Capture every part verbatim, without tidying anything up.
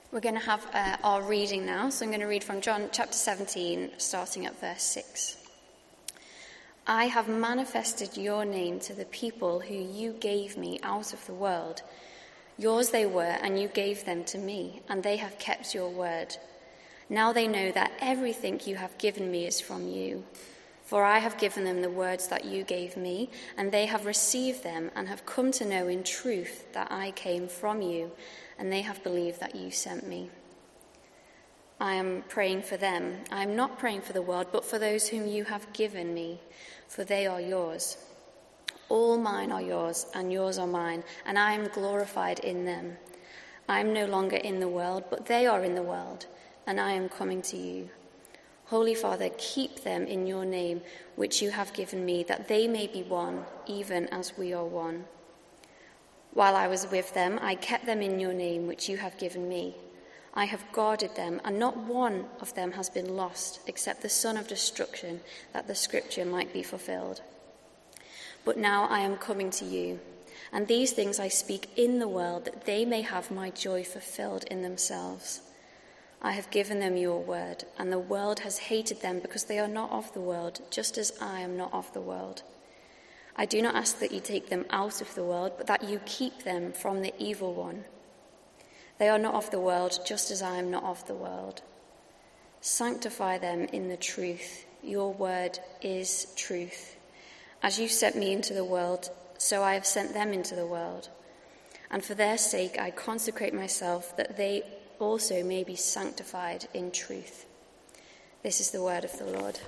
We're going to have uh, our reading now, so I'm going to read from John chapter seventeen, starting at verse six. I have manifested your name to the people who you gave me out of the world. Yours they were, and you gave them to me, and they have kept your word. Now they know that everything you have given me is from you. For I have given them the words that you gave me, and they have received them and have come to know in truth that I came from you, and they have believed that you sent me. I am praying for them. I am not praying for the world, but for those whom you have given me, for they are yours. All mine are yours, and yours are mine, and I am glorified in them. I am no longer in the world, but they are in the world, and I am coming to you. Holy Father, keep them in your name, which you have given me, that they may be one, even as we are one. While I was with them, I kept them in your name, which you have given me. I have guarded them, and not one of them has been lost, except the son of destruction, that the scripture might be fulfilled. But now I am coming to you, and these things I speak in the world, that they may have my joy fulfilled in themselves. I have given them your word, and the world has hated them because they are not of the world, just as I am not of the world. I do not ask that you take them out of the world, but that you keep them from the evil one. They are not of the world, just as I am not of the world. Sanctify them in the truth. Your word is truth. As you sent me into the world, so I have sent them into the world. And for their sake I consecrate myself, that they also may be sanctified in truth. This is the word of the Lord.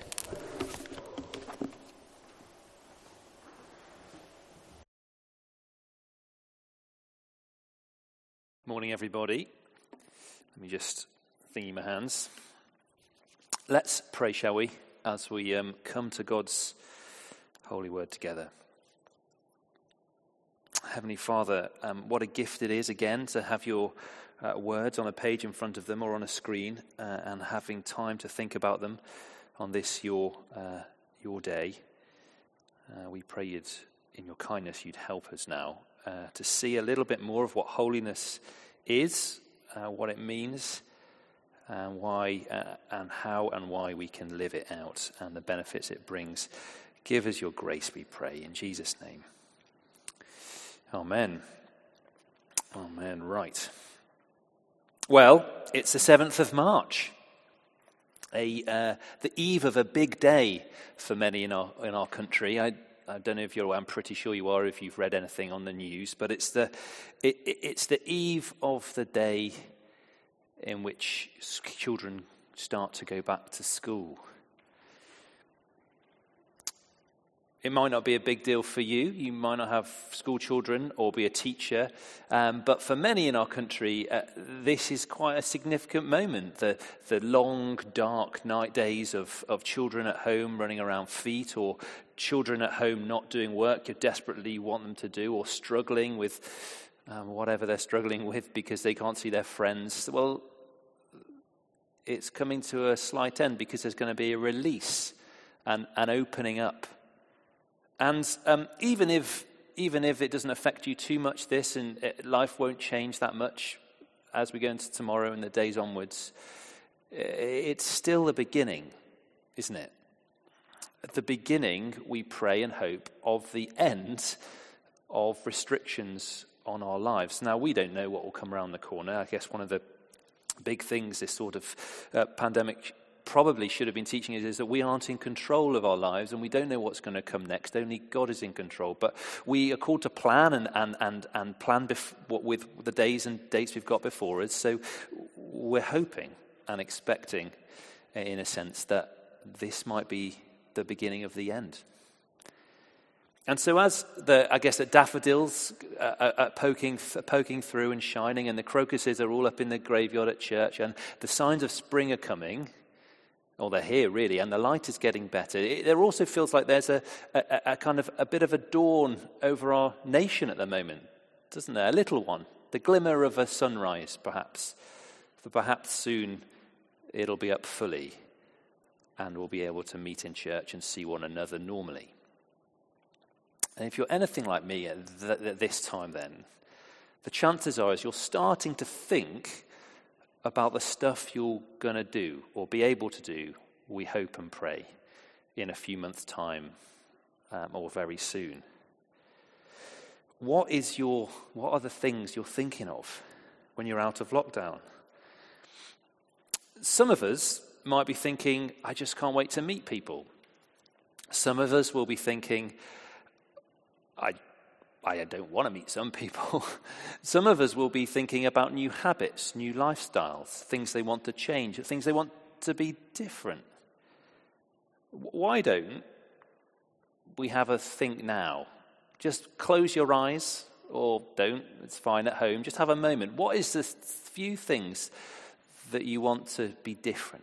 Morning, everybody. Let me just thingy my hands. Let's pray, shall we, as we um, come to God's holy word together. Heavenly Father, um, what a gift it is again to have your uh, words on a page in front of them or on a screen, uh, and having time to think about them on this your uh, your day. Uh, we pray you'd, in your kindness, you'd help us now uh, to see a little bit more of what holiness is, uh, what it means, and why, uh, and how and why we can live it out, and the benefits it brings. Give us your grace, we pray, in Jesus' name. Amen. Amen. Right. Well, it's the seventh of March, a uh, the eve of a big day for many in our in our country. I I don't know if you're. I'm pretty sure you are if you've read anything on the news. But it's the it, it's the eve of the day in which children start to go back to school. It might not be a big deal for you. You might not have school children or be a teacher. Um, but for many in our country, uh, this is quite a significant moment. The the long, dark night days of, of children at home running around feet, or children at home not doing work you desperately want them to do, or struggling with um, whatever they're struggling with because they can't see their friends. Well, it's coming to a slight end because there's going to be a release and an opening up. And um, even if even if it doesn't affect you too much, this, and it, life won't change that much as we go into tomorrow and the days onwards, it's still the beginning, isn't it? At the beginning, we pray and hope, of the end of restrictions on our lives. Now, we don't know what will come around the corner. I guess one of the big things this sort of uh, pandemic probably should have been teaching us is that we aren't in control of our lives, and we don't know what's going to come next. Only God is in control. But we are called to plan and and and, and plan bef- with the days and dates we've got before us. So we're hoping and expecting, in a sense, that this might be the beginning of the end. And so as the, I guess, the daffodils are, are poking, poking through and shining, and the crocuses are all up in the graveyard at church, and the signs of spring are coming, or they're here really, and the light is getting better, it, there also feels like there's a, a, a kind of a bit of a dawn over our nation at the moment, doesn't there? A little one, the glimmer of a sunrise, perhaps. For perhaps soon it'll be up fully, and we'll be able to meet in church and see one another normally. And if you're anything like me at, th- at this time then, the chances are is you're starting to think about the stuff you're going to do or be able to do, we hope and pray, in a few months' time um, or very soon. What is your, what are the things you're thinking of when you're out of lockdown? Some of us might be thinking, I just can't wait to meet people. Some of us will be thinking, I I don't want to meet some people. Some of us will be thinking about new habits, new lifestyles, things they want to change, things they want to be different. Why don't we have a think now? Just close your eyes, or don't, it's fine at home. Just have a moment. What is the few things that you want to be different?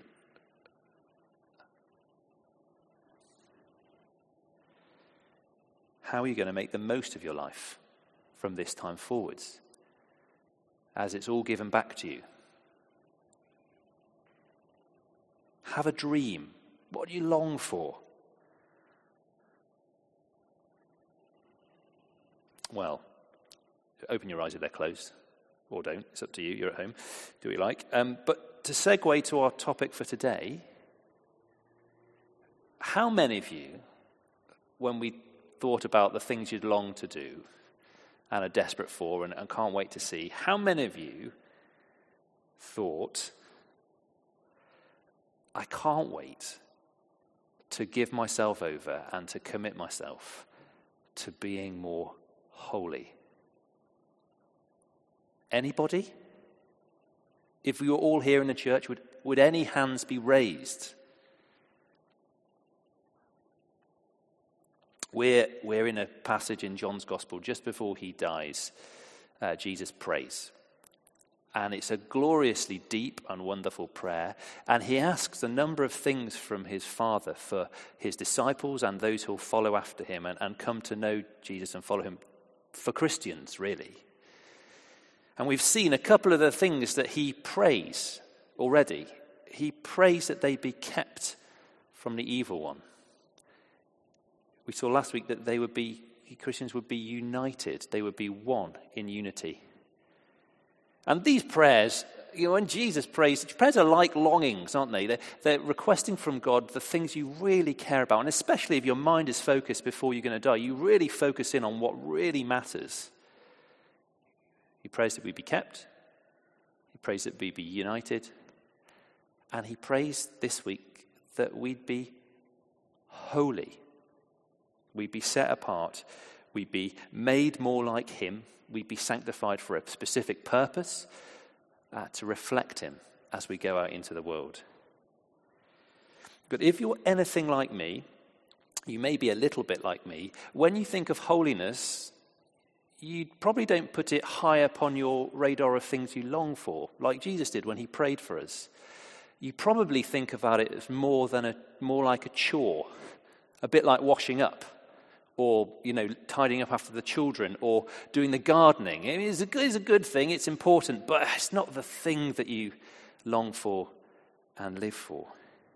How are you going to make the most of your life from this time forwards, as it's all given back to you? Have a dream. What do you long for? Well, open your eyes if they're closed, or don't. It's up to you. You're at home. Do what you like. Um, but to segue to our topic for today, how many of you, when we thought about the things you'd long to do and are desperate for and, and can't wait to see, how many of you thought, I can't wait to give myself over and to commit myself to being more holy? Anybody? If we were all here in the church, would, would any hands be raised? We're, we're in a passage in John's Gospel just before he dies. Uh, Jesus prays. And it's a gloriously deep and wonderful prayer. And he asks a number of things from his Father for his disciples and those who will follow after him and, and come to know Jesus and follow him, for Christians, really. And we've seen a couple of the things that he prays already. He prays that they be kept from the evil one. We saw last week that they would be, Christians would be united. They would be one in unity. And these prayers, you know, when Jesus prays, prayers are like longings, aren't they? They're, they're requesting from God the things you really care about. And especially if your mind is focused before you're going to die, you really focus in on what really matters. He prays that we be kept. He prays that we be united. And he prays this week that we'd be holy. We'd be set apart. We'd be made more like him. We'd be sanctified for a specific purpose, uh, to reflect him as we go out into the world. But if you're anything like me, you may be a little bit like me, when you think of holiness, you probably don't put it high up on your radar of things you long for, like Jesus did when he prayed for us. You probably think about it as more than a more like a chore, a bit like washing up, or, you know, tidying up after the children, or doing the gardening. It is a, it's a good thing, it's important, but it's not the thing that you long for and live for.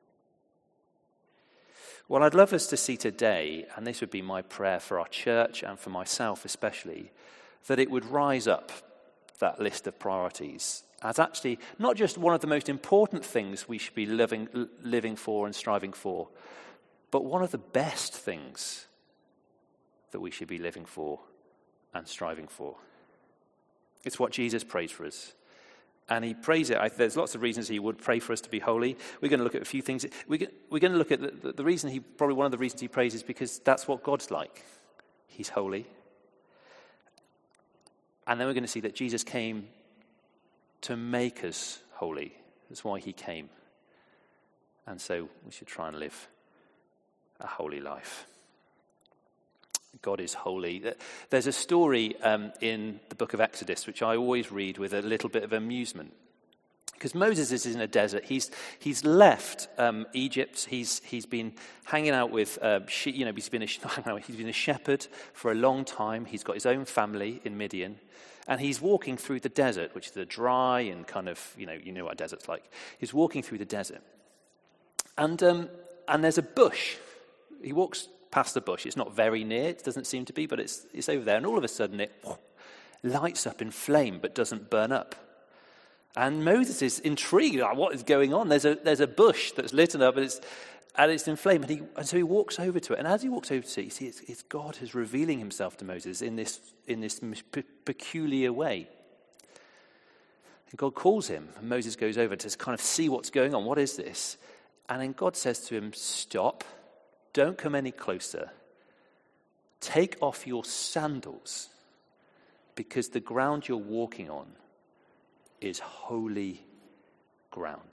Well, I'd love us to see today, and this would be my prayer for our church and for myself especially, that it would rise up, that list of priorities, as actually not just one of the most important things we should be living, living for and striving for, but one of the best things that we should be living for and striving for. It's what Jesus prays for us. And he prays it. I, there's lots of reasons he would pray for us to be holy. We're going to look at a few things. We're, we're going to look at the, the, the reason he, probably one of the reasons he prays is because that's what God's like. He's holy. And then we're going to see that Jesus came to make us holy. That's why he came. And so we should try and live a holy life. God is holy. There's a story um, in the book of Exodus, which I always read with a little bit of amusement. Because Moses is in a desert. He's he's left um, Egypt. He's he's been hanging out with, uh, she, you know, he's been a, he's been a shepherd for a long time. He's got his own family in Midian. And he's walking through the desert, which is a dry and kind of, you know, you know what a desert's like. He's walking through the desert. And um, and there's a bush. He walks past the bush. It's not very near, it doesn't seem to be, but it's it's over there. And all of a sudden it lights up in flame but doesn't burn up. And Moses is intrigued, like, what is going on? There's a there's a bush that's lit up and it's and it's inflamed. And, he, and so he walks over to it. And as he walks over to it, you see it's, it's God who's revealing himself to Moses in this in this pe- peculiar way. And God calls him, and Moses goes over to kind of see what's going on. What is this? And then God says to him, stop, don't come any closer. Take off your sandals, because the ground you're walking on is holy ground.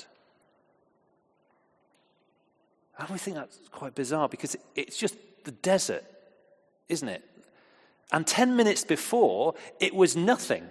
And we think that's quite bizarre, because it's just the desert, isn't it? And ten minutes before, it was nothing.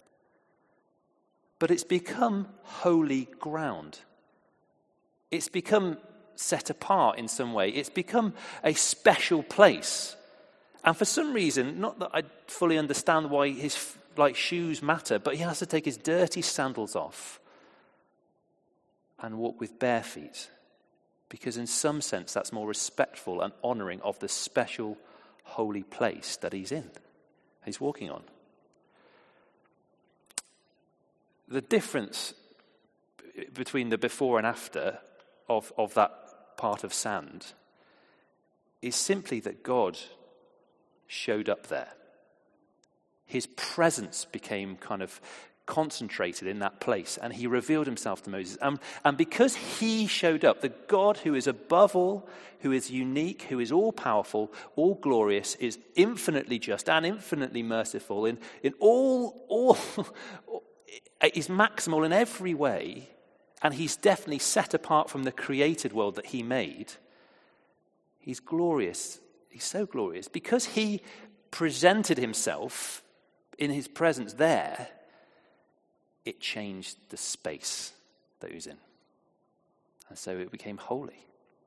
But it's become holy ground. It's become set apart in some way. It's become a special place. And for some reason, not that I fully understand why his like shoes matter, but he has to take his dirty sandals off and walk with bare feet. Because in some sense, that's more respectful and honouring of the special holy place that he's in, he's walking on. The difference between the before and after of, of that part of sand is simply that God showed up there. His presence became kind of concentrated in that place, and he revealed himself to Moses. And, and because he showed up, the God who is above all, who is unique, who is all-powerful, all-glorious, is infinitely just and infinitely merciful in, in all, all is maximal in every way, and he's definitely set apart from the created world that he made. He's glorious. He's so glorious. Because he presented himself in his presence there, it changed the space that he was in. And so it became holy.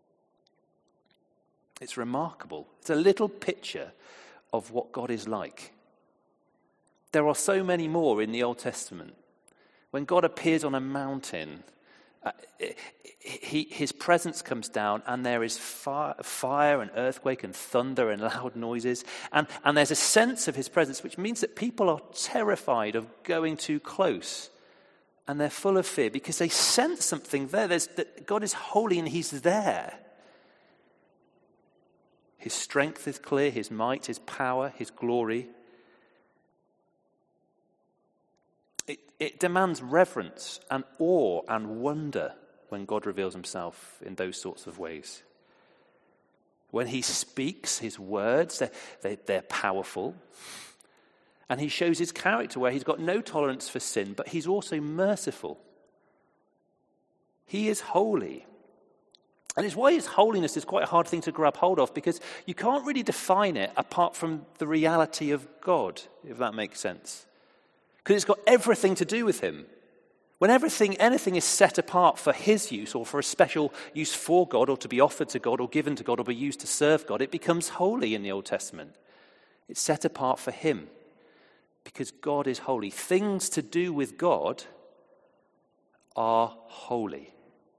It's remarkable. It's a little picture of what God is like. There are so many more in the Old Testament. When God appears on a mountain, uh, he, his presence comes down, and there is fire, fire and earthquake and thunder and loud noises. And, and there's a sense of his presence, which means that people are terrified of going too close. And they're full of fear because they sense something there. There's, that God is holy and he's there. His strength is clear, his might, his power, his glory. It, it demands reverence and awe and wonder when God reveals himself in those sorts of ways. When he speaks his words, they're, they, they're powerful. And he shows his character where he's got no tolerance for sin, but he's also merciful. He is holy. And it's why his holiness is quite a hard thing to grab hold of, because you can't really define it apart from the reality of God, if that makes sense. Because it's got everything to do with him. When everything, anything is set apart for his use or for a special use for God or to be offered to God or given to God or be used to serve God, it becomes holy in the Old Testament. It's set apart for him because God is holy. Things to do with God are holy.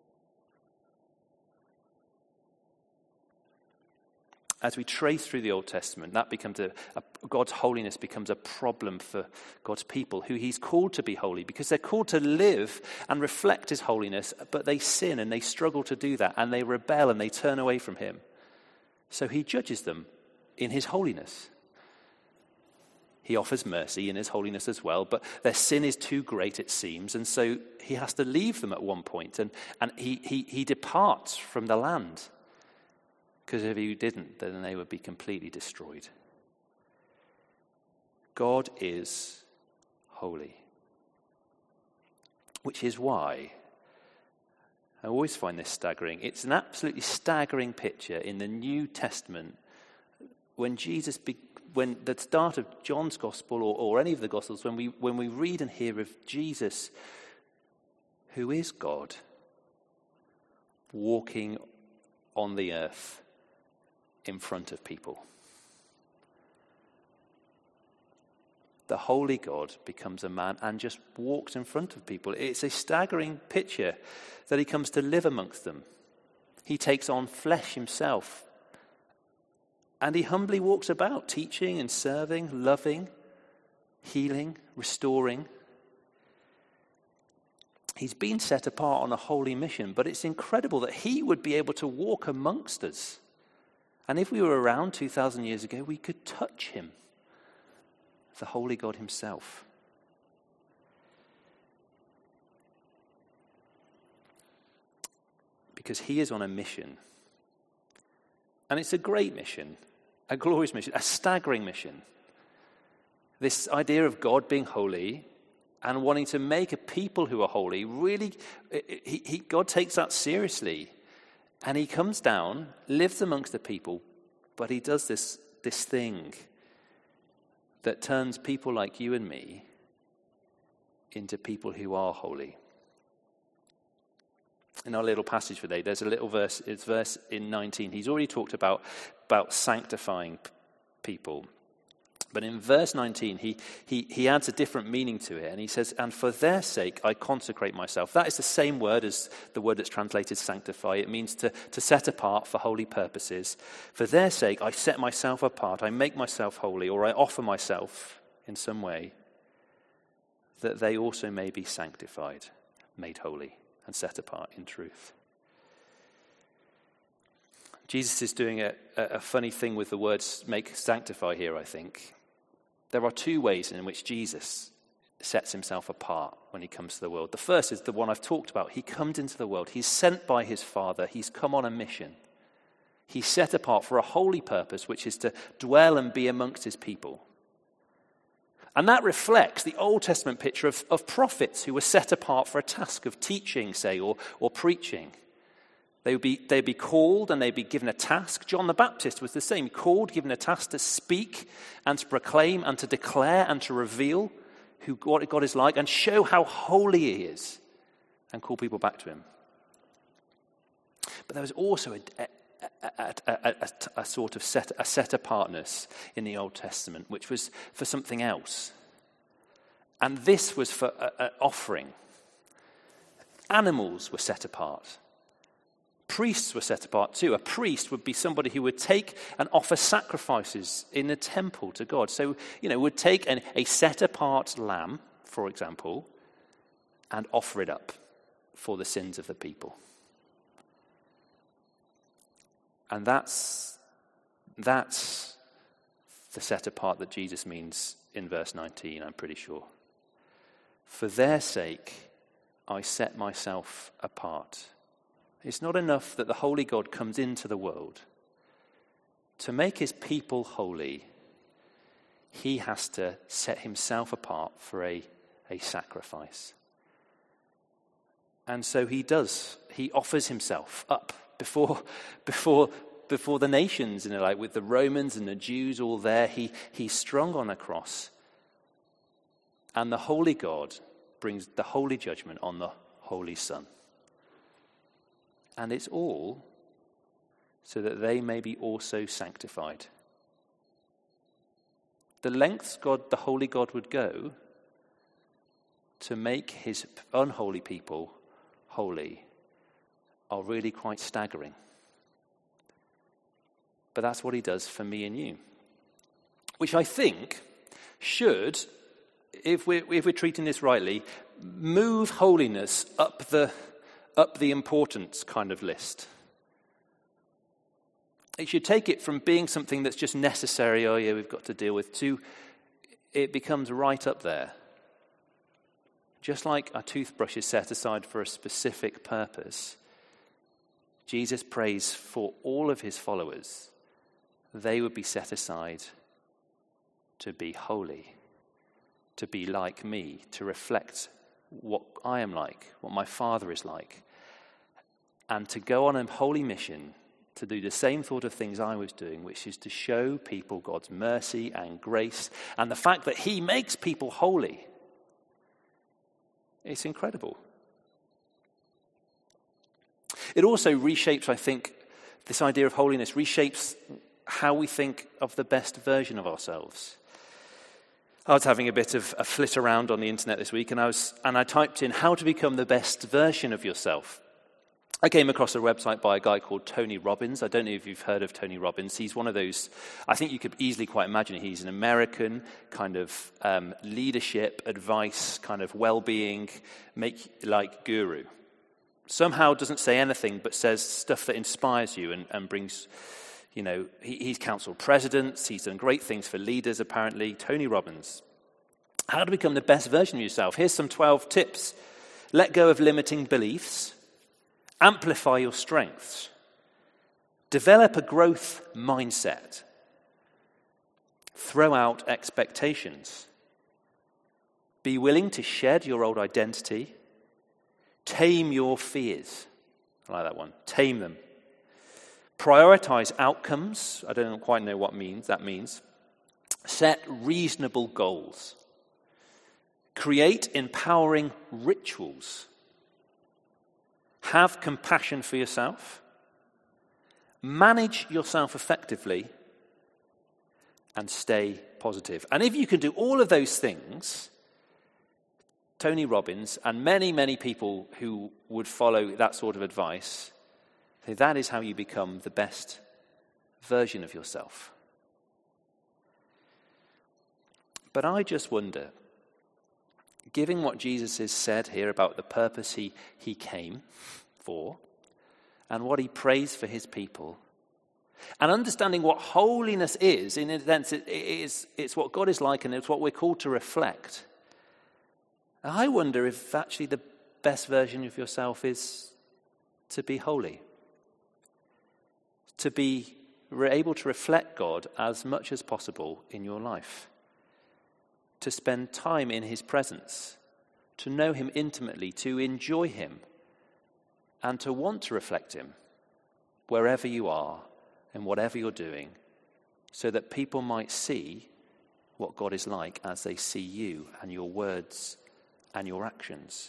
As we trace through the Old Testament, that becomes a, a, God's holiness becomes a problem for God's people, who he's called to be holy, because they're called to live and reflect his holiness, but they sin and they struggle to do that, and they rebel and they turn away from him. So he judges them in his holiness. He offers mercy in his holiness as well, but their sin is too great, it seems, and so he has to leave them at one point, and, and he, he, he departs from the land. Because if he didn't, then they would be completely destroyed. God is holy. Which is why I always find this staggering. It's an absolutely staggering picture in the New Testament when Jesus, be, when the start of John's Gospel or, or any of the Gospels, when we when we read and hear of Jesus, who is God, walking on the earth in front of people. The holy God becomes a man and just walks in front of people. It's a staggering picture that he comes to live amongst them. He takes on flesh himself. And he humbly walks about, teaching and serving, loving, healing, restoring. He's been set apart on a holy mission, but it's incredible that he would be able to walk amongst us. And if we were around two thousand years ago, we could touch him, the holy God himself. Because he is on a mission. And it's a great mission, a glorious mission, a staggering mission. This idea of God being holy and wanting to make a people who are holy, really, he, he, God takes that seriously. And he comes down, lives amongst the people, but he does this, this thing that turns people like you and me into people who are holy. In our little passage for today, there's a little verse, it's verse in nineteen. He's already talked about, about sanctifying p- people. But in verse nineteen, he, he, he adds a different meaning to it. And he says, and for their sake, I consecrate myself. That is the same word as the word that's translated sanctify. It means to, to set apart for holy purposes. For their sake, I set myself apart. I make myself holy, or I offer myself in some way, that they also may be sanctified, made holy, and set apart in truth. Jesus is doing a, a funny thing with the words make sanctify here, I think. There are two ways in which Jesus sets himself apart when he comes to the world. The first is the one I've talked about. He comes into the world. He's sent by his Father. He's come on a mission. He's set apart for a holy purpose, which is to dwell and be amongst his people. And that reflects the Old Testament picture of, of prophets who were set apart for a task of teaching, say, or, or preaching. They would be, they'd be called and they'd be given a task. John the Baptist was the same, called, given a task to speak and to proclaim and to declare and to reveal who God, God is like and show how holy he is and call people back to him. But there was also a, a, a, a, a, a sort of set, a set apartness in the Old Testament, which was for something else. And this was for an offering. Animals were set apart. Priests were set apart too. A priest would be somebody who would take and offer sacrifices in the temple to God. So, you know, would take an, a set-apart lamb, for example, and offer it up for the sins of the people. And that's, that's the set-apart that Jesus means in verse nineteen, I'm pretty sure. For their sake, I set myself apart. It's not enough that the holy God comes into the world. To make his people holy, he has to set himself apart for a, a sacrifice. And so he does. He offers himself up before, before, before the nations, you know, like with the Romans and the Jews all there. He, he's strung on a cross. And the holy God brings the holy judgment on the holy Son. And it's all so that they may be also sanctified. The lengths God, the holy God, would go to make his unholy people holy are really quite staggering. But that's what he does for me and you. Which I think should, if we're, if we're treating this rightly, move holiness up the up the importance kind of list. It should take it from being something that's just necessary, oh yeah, we've got to deal with, to it becomes right up there. Just like a toothbrush is set aside for a specific purpose, Jesus prays for all of his followers, they would be set aside to be holy, to be like me, to reflect what I am like, what my Father is like, and to go on a holy mission to do the same sort of things I was doing, which is to show people God's mercy and grace and the fact that he makes people holy. It's incredible. It also reshapes, I think, this idea of holiness reshapes how we think of the best version of ourselves. I was having a bit of a flit around on the internet this week, and I was and I typed in how to become the best version of yourself. I came across a website by a guy called Tony Robbins. I don't know if you've heard of Tony Robbins. He's one of those, I think you could easily quite imagine it. He's an American kind of um, leadership, advice, kind of well-being, make-like guru. Somehow doesn't say anything but says stuff that inspires you and, and brings, you know, he, he's counseled presidents. He's done great things for leaders, apparently. Tony Robbins. How to become the best version of yourself. Here's some twelve tips. Let go of limiting beliefs. Amplify your strengths. Develop a growth mindset. Throw out expectations. Be willing to shed your old identity. Tame your fears. I like that one. Tame them. Prioritize outcomes. I don't quite know what means that means. Set reasonable goals. Create empowering rituals. Have compassion for yourself. Manage yourself effectively. And stay positive. And if you can do all of those things, Tony Robbins and many, many people who would follow that sort of advice, that is how you become the best version of yourself. But I just wonder, given what Jesus has said here about the purpose he, he came for and what he prays for his people, and understanding what holiness is, in a sense, it, it is, it's what God is like and it's what we're called to reflect. I wonder if actually the best version of yourself is to be holy. To be able to reflect God as much as possible in your life. To spend time in his presence. To know him intimately. To enjoy him. And to want to reflect him wherever you are and whatever you're doing, so that people might see what God is like as they see you and your words and your actions.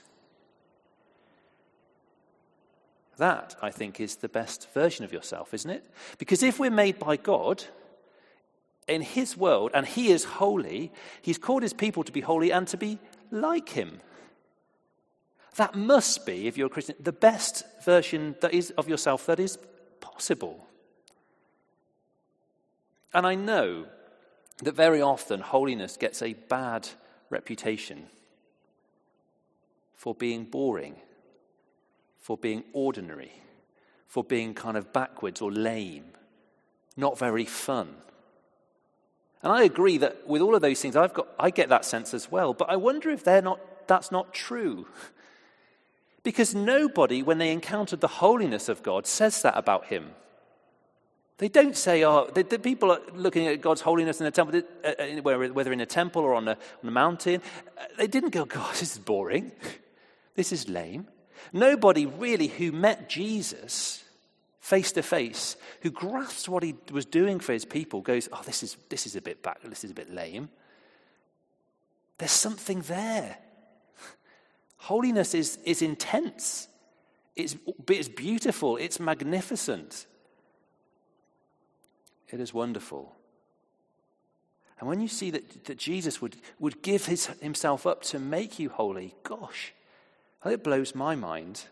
That, I think, is the best version of yourself, isn't it? Because if we're made by God in his world, and he is holy, he's called his people to be holy and to be like him. That must be, if you're a Christian, the best version that is of yourself that is possible. And I know that very often holiness gets a bad reputation for being boring, for being ordinary, for being kind of backwards or lame, not very fun. And I agree that with all of those things, I've got, I get that sense as well. But I wonder if they're not, that's not true. Because nobody, when they encountered the holiness of God, says that about him. They don't say, oh, the, the people are looking at God's holiness in a temple, uh, whether in a temple or on a, on a mountain, they didn't go, God, this is boring. This is lame. Nobody really who met Jesus face to face, who grasped what he was doing for his people, goes, oh, this is this is a bit back, this is a bit lame. There's something there. Holiness is is intense. It's it's beautiful. It's magnificent. It is wonderful. And when you see that, that Jesus would, would give his, himself up to make you holy, gosh, it blows my mind.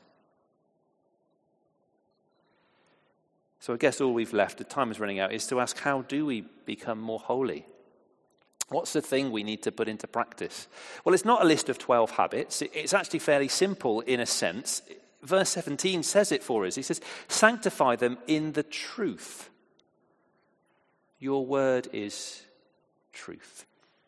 So I guess all we've left, the time is running out, is to ask, how do we become more holy? What's the thing we need to put into practice? Well, it's not a list of twelve habits. It's actually fairly simple in a sense. Verse seventeen says it for us. He says, sanctify them in the truth. Your word is truth.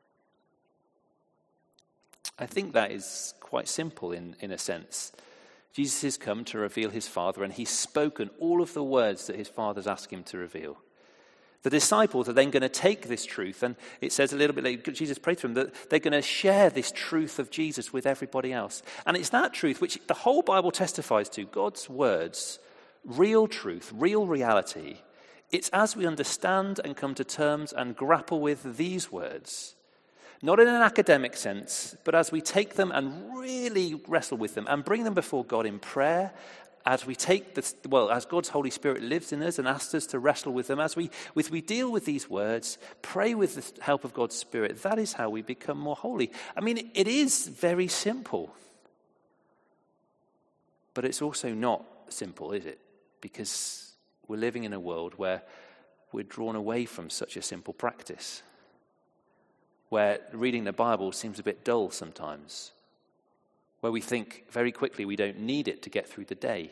I think that is quite simple in, in a sense. Jesus has come to reveal his Father, and he's spoken all of the words that his Father's asked him to reveal. The disciples are then going to take this truth, and it says a little bit later, Jesus prayed for them, that they're going to share this truth of Jesus with everybody else. And it's that truth which the whole Bible testifies to, God's words, real truth, real reality. It's as we understand and come to terms and grapple with these words, not in an academic sense, but as we take them and really wrestle with them and bring them before God in prayer, as we take this, well, as God's Holy Spirit lives in us and asks us to wrestle with them, as we, as we deal with these words, pray with the help of God's Spirit, that is how we become more holy. I mean, it is very simple, but it's also not simple, is it? Because we're living in a world where we're drawn away from such a simple practice, where reading the Bible seems a bit dull sometimes, where we think very quickly we don't need it to get through the day.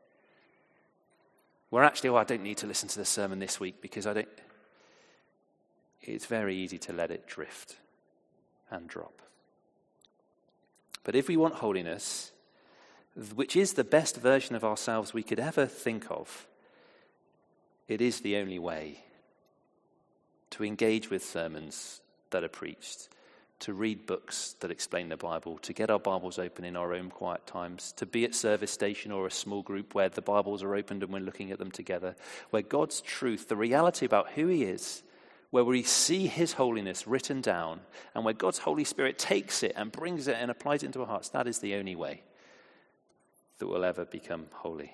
Where actually, oh, I don't need to listen to the sermon this week because I don't... It's very easy to let it drift and drop. But if we want holiness, which is the best version of ourselves we could ever think of, it is the only way to engage with sermons that are preached, to read books that explain the Bible, to get our Bibles open in our own quiet times, to be at service station or a small group where the Bibles are opened and we're looking at them together, where God's truth, the reality about who he is, where we see his holiness written down, and where God's Holy Spirit takes it and brings it and applies it into our hearts, that is the only way that we'll ever become holy.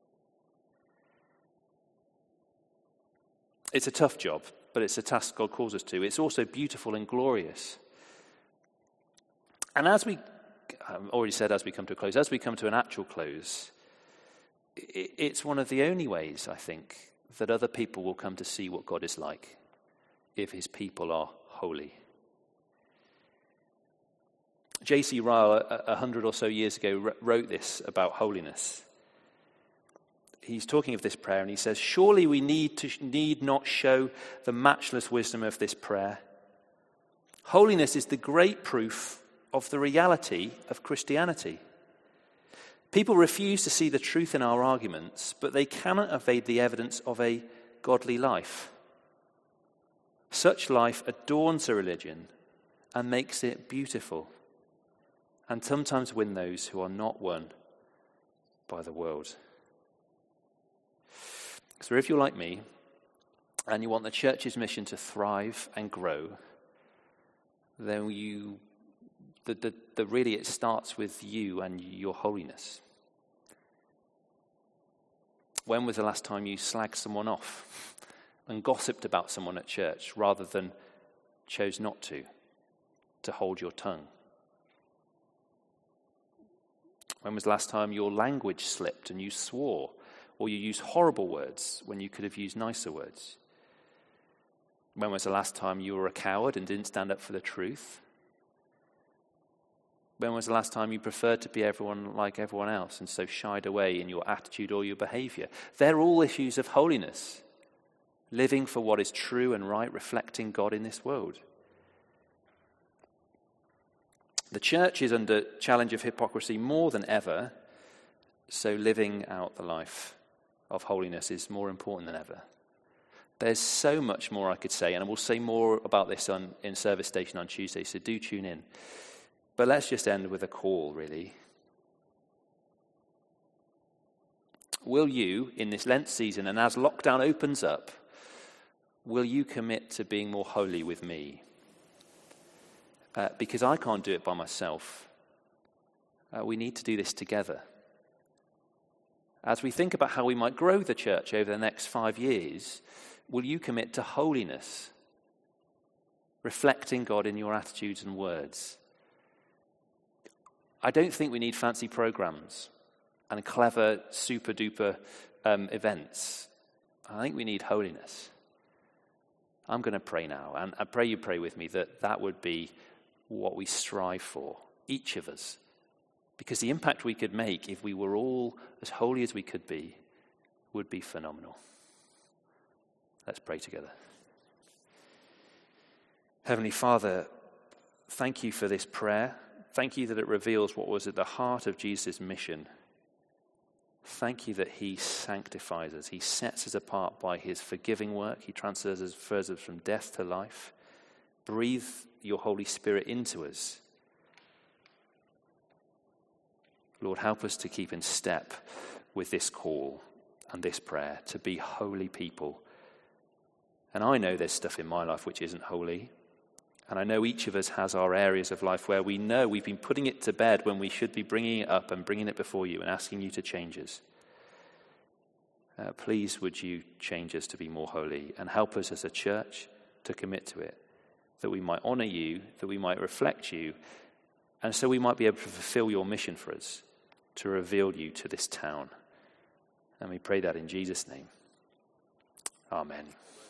It's a tough job, but it's a task God calls us to. It's also beautiful and glorious. And as we, I've already said as we come to a close, as we come to an actual close, it's one of the only ways, I think, that other people will come to see what God is like if his people are holy. J C Ryle, a, a hundred or so years ago, wrote this about holiness. He's talking of this prayer, and he says, "Surely we need to need not show the matchless wisdom of this prayer. Holiness is the great proof of the reality of Christianity. People refuse to see the truth in our arguments, but they cannot evade the evidence of a godly life. Such life adorns a religion and makes it beautiful, and sometimes win those who are not won by the world." So if you're like me, and you want the church's mission to thrive and grow, then you, the, the, the really it starts with you and your holiness. When was the last time you slagged someone off and gossiped about someone at church rather than chose not to, to hold your tongue? When was the last time your language slipped and you swore, or you used horrible words when you could have used nicer words? When was the last time you were a coward and didn't stand up for the truth? When was the last time you preferred to be everyone like everyone else and so shied away in your attitude or your behavior? They're all issues of holiness. Living for what is true and right, reflecting God in this world. The church is under challenge of hypocrisy more than ever, so living out the life of holiness is more important than ever. There's so much more I could say, and I will say more about this on in Service Station on Tuesday, so do tune in. But let's just end with a call, really. Will you, in this Lent season, and as lockdown opens up, will you commit to being more holy with me? Uh, because I can't do it by myself. Uh, we need to do this together. As we think about how we might grow the church over the next five years, will you commit to holiness? Reflecting God in your attitudes and words. I don't think we need fancy programs and clever, super-duper um, events. I think we need holiness. I'm going to pray now, and I pray you pray with me that that would be what we strive for, each of us. Because the impact we could make if we were all as holy as we could be would be phenomenal. Let's pray together. Heavenly Father, thank you for this prayer. Thank you that it reveals what was at the heart of Jesus' mission. Thank you that he sanctifies us. He sets us apart by his forgiving work. He transfers us from death to life. Breathe your Holy Spirit into us. Lord, help us to keep in step with this call and this prayer to be holy people. And I know there's stuff in my life which isn't holy. And I know each of us has our areas of life where we know we've been putting it to bed when we should be bringing it up and bringing it before you and asking you to change us. Uh, please would you change us to be more holy and help us as a church to commit to it, that we might honor you, that we might reflect you, and so we might be able to fulfill your mission for us, to reveal you to this town And we pray that in Jesus' name. Amen.